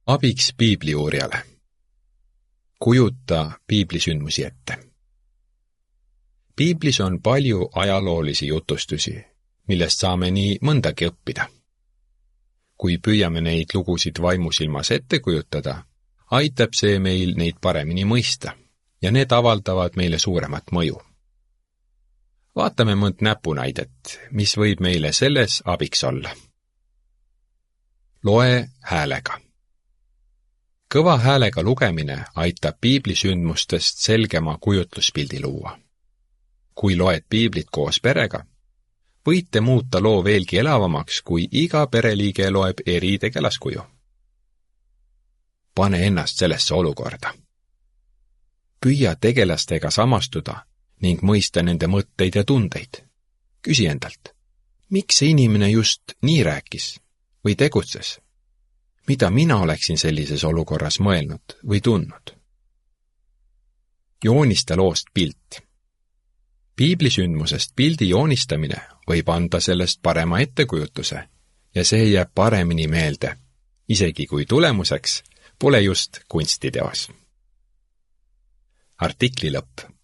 Abiks piibliuurijale. Kujuta piiblisündmusi ette. Piiblis on palju ajaloolisi jutustusi, millest saame nii mõndagi õppida. Kui püüame neid lugusid vaimusilmas ette kujutada, aitab see meil neid paremini mõista ja need avaldavad meile suuremat mõju. Vaatame mõnd näpunäidet, mis võib meile selles abiks olla. Loe häälega. Kõva häälega lugemine aitab piiblisündmustest selgema kujutluspildi luua. Kui loed piiblit koos perega, võite muuta loo veelgi elavamaks, kui iga pereliige loeb eri tegelaskuju. Pane ennast sellesse olukorda. Püüa tegelastega samastuda ning mõista nende mõtteid ja tundeid. Küsi endalt, miks see inimene just nii rääkis või tegutses? Mida mina oleksin sellises olukorras mõelnud või tundnud? Joonista loost pilt. Piiblisündmusest pildi joonistamine võib anda sellest parema ettekujutuse ja see jääb paremini meelde, isegi kui tulemuseks pole just kunstiteos. Artikli lõpp.